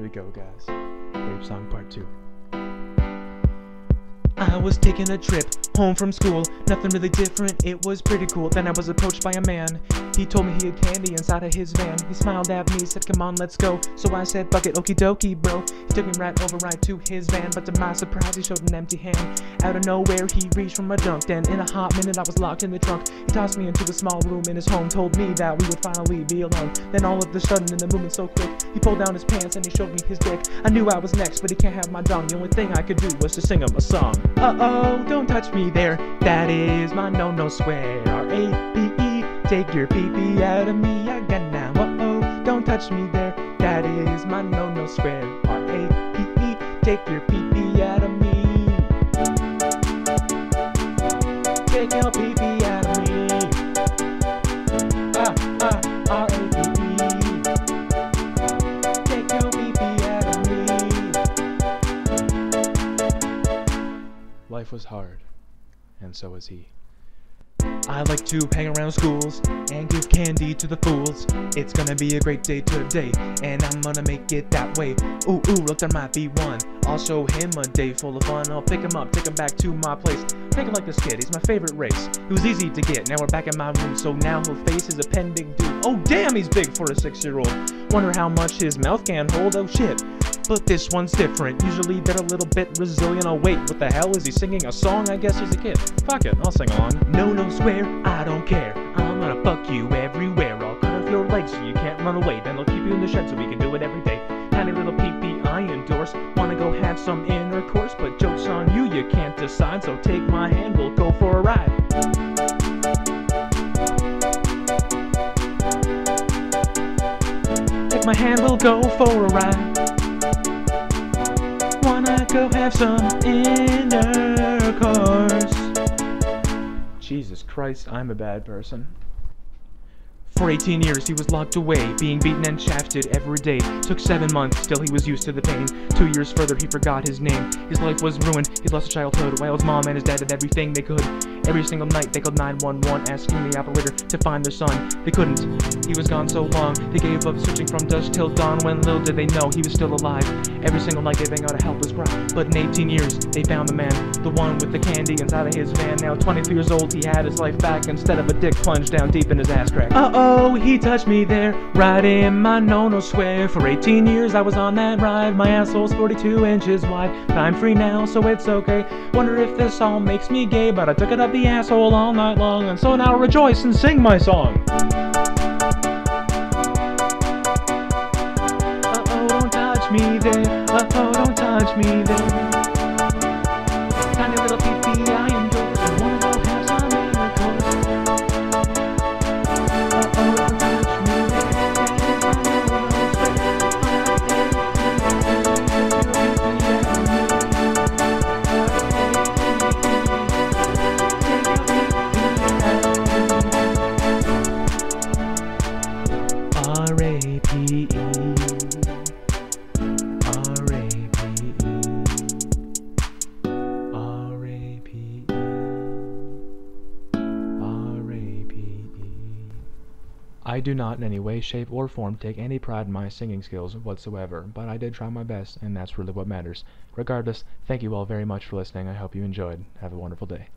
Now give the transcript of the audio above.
we go, guys. Rape Song Part 2. I was taking a trip home from school, nothing really different, it was pretty cool. Then I was approached by a man, he told me he had candy inside of his van. He smiled at me, said come on let's go, so I said bucket okie dokie bro. He took me right to his van, but to my surprise he showed an empty hand. Out of nowhere he reached for my junk, then in a hot minute I was locked in the trunk. He tossed me into a small room in his home, told me that we would finally be alone. Then all of a sudden in the movement so quick, he pulled down his pants and he showed me his dick. I knew I was next, but he can't have my dong. The only thing I could do was to sing him a song. Uh-oh, don't touch me there, that is my no-no swear. R-A-P-E, take your pee-pee out of me again now. Uh-oh, don't touch me there, that is my no-no swear. R-A-P-E, take your pee-pee out of me. Take your pee-pee out of me. R-A-P-E, take your pee-pee out of me. Life was hard, and so was he. I like to hang around schools and give candy to the fools. It's gonna be a great day today, and I'm gonna make it that way. Ooh, look, there might be one. I'll show him a day full of fun. I'll pick him up, take him back to my place. Take him like this kid, he's my favorite race. He was easy to get, now we're back in my room, so now he'll face his appending dude. Oh damn, he's big for a 6-year-old. Wonder how much his mouth can hold, oh shit. But this one's different, usually they're a little bit resilient. Oh wait, what the hell, is he singing a song? I guess he's a kid. Fuck it, I'll sing along. No, swear, I don't care. I'm gonna fuck you everywhere. I'll cut off your legs so you can't run away. Then I'll keep you in the shed so we can do it every day. Tiny little pee-pee I endorse. Wanna go have some intercourse, but joke's on you, you can't decide. So take my hand, we'll go for a ride. Take my hand, we'll go for a ride. Wanna go have some intercourse. Jesus Christ, I'm a bad person. For 18 years he was locked away, being beaten and shafted every day. Took 7 months, still he was used to the pain. 2 years further he forgot his name. His life was ruined, he lost a childhood, while his mom and his dad did everything they could. Every single night they called 911, asking the operator to find their son. They couldn't, he was gone so long. They gave up searching from dusk till dawn, when little did they know he was still alive. Every single night giving out a helpless cry. But in 18 years they found the man, the one with the candy inside of his van. Now 23 years old he had his life back, instead of a dick plunged down deep in his ass crack. Uh-oh, he touched me there, right in my no-no swear. For 18 years I was on that ride, my asshole's 42 inches wide. But I'm free now, so it's okay. Wonder if this all makes me gay, but I took it up the asshole all night long, and so now rejoice and sing my song. Uh-oh, don't touch me there, uh-oh, don't touch me there. Tiny little pee-pee I endorse, I wanna go have some intercourse. Uh-oh, don't touch me there, R-A-P-E, R-A-P-E, R-A-P-E, R-A-P-E. I do not in any way, shape, or form take any pride in my singing skills whatsoever, but I did try my best, and that's really what matters. Regardless, thank you all very much for listening. I hope you enjoyed. Have a wonderful day.